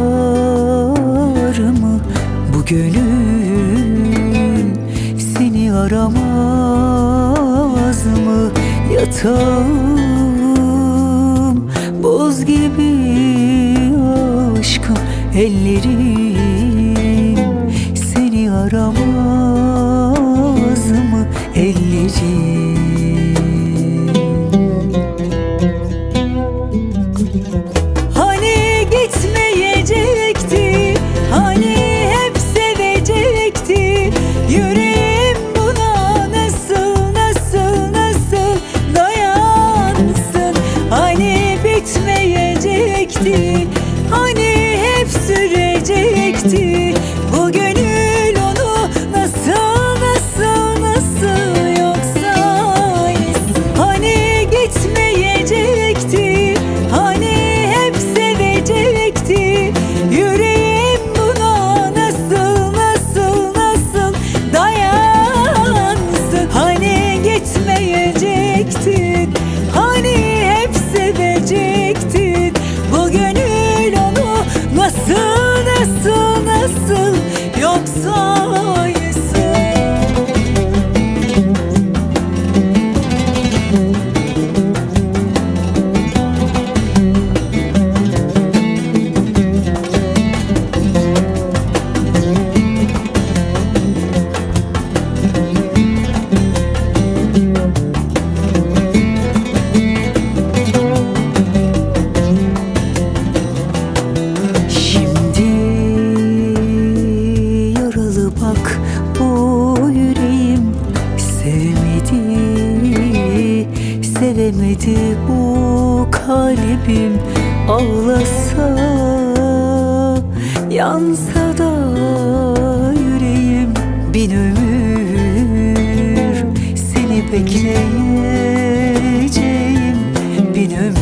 mı bu gönül? Seni aramaz mı? Yatağım boz gibi aşkım, ellerim seni aramaz mı? Ellerim. Hani gitmeyecekti, hani hep sevecekti, yüreğim buna nasıl nasıl nasıl dayansın? Hani bitmeyecekti, hani hep sürecekti, bu gönül onu nasıl nasıl nasıl yok saysın? Hani gitmeyecekti, hani hep sevecekti, yüreğim buna nasıl nasıl nasıl dayansın? Hani gitmeyecektin, hani hep sevecektin, bu gönül onu nasıl nasıl nasıl yok saysın? Bak bu yüreğim sevmedi, sevemedi bu kalbim. Ağlasa, yansa da yüreğim, bin ömür seni bekleyeceğim, bin ömür.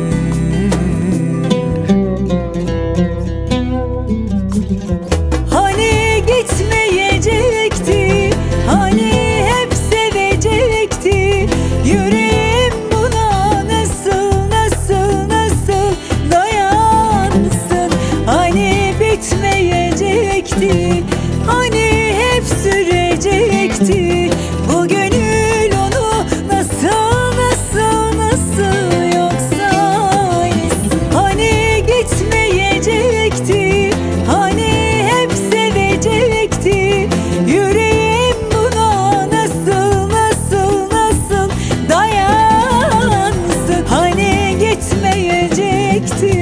Hani gitmeyecekti, hani hep sevecekti, yüreğim buna nasıl nasıl nasıl dayansın? Hani bitmeyecekti, hani hep sürecekti, bu gönül onu nasıl nasıl nasıl yok saysın? Hani gitmeyecekti, hani hep sevecekti, yüreğim buna nasıl nasıl nasıl dayansın? Hani gitmeyecekti,